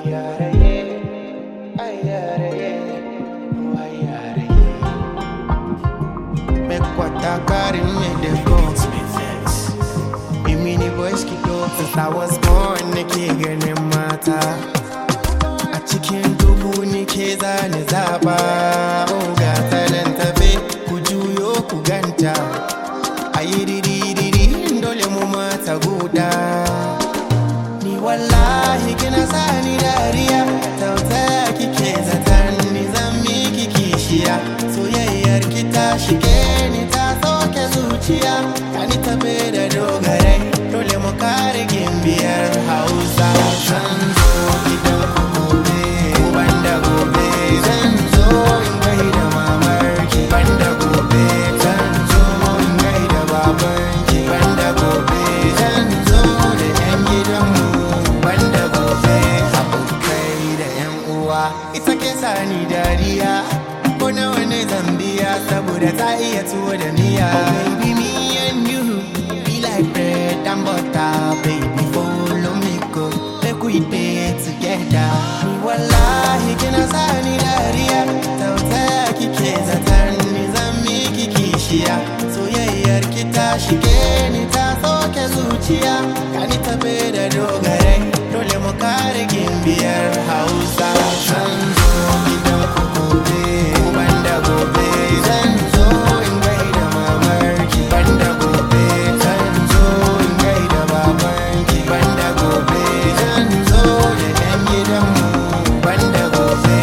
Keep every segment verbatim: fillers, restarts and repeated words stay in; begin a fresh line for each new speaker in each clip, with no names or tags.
Since I was born, nake ganin mata a cikin dubu nake zane zaba. Oh, ga tanan tafe ku juyo ku ganta, ayi diri dole mu mata guda. Ni wallahi kina sani dariya, tautaya kike zaton ni zan miki kishiya. Soyayyar ki ta shige ni ta soke zuciya, kani tafe da dogarai dole mu kare gimbiyar Hausa. Zan zo gidan ku gobe, banda gobe zan zo in gaida mamarki. Banda gobe zan zo in gaida babanki. Banda gobe zan zo da yan gidanmu. Banda gobe abokai da yan uwa, ita ke sani dariya. Ko nawa ne Zambiya saboda ta iya tuwo da miya. Baby, me and you be like bread and butter. Baby, follow me go, make we dey together. Ni wallahi kina sani dariya, tautaya kike zaton ni zan miki kishiya. Soyayyar ki ta shige ni ta soke zuciya, kani tafe da dogarai dole mu kare gimbiyar Hausa. Zan zo gidan ku gobe, banda gobe zan zo in gaida mamarki. Banda gobe zan zo in gaida babanki. Banda gobe zan zo da yan gidanmu. Banda gobe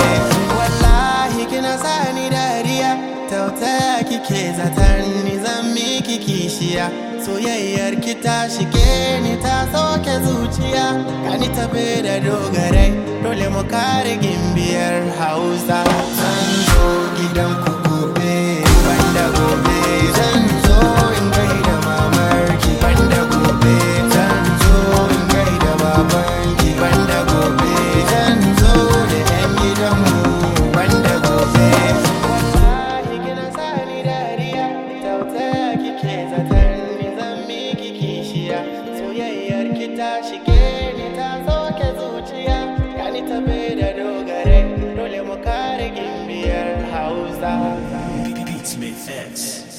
wallahi kina sani dariya, tautaya kike zaton ni zan miki kishiya. Soyayyar ki ta shige ni ta soke zuciya, kani tafe da dogarai dole mu kare gimbiyar Hausa. Zan zo gidan ku gobe, banda gobe zan zo in gaida mamarki. Banda gobe zan zo in gaida babanki. Banda gobe zan zo da yan gidanmu. Banda gobe wallahi kina sani dariya, tautaya kike zaton ni zan miki kishiya. Soyayyar ki ta shige ni ta soke zuciya, kani tafe da dogare dole mu kare gimbiyar Hausa.
Beatsmith X.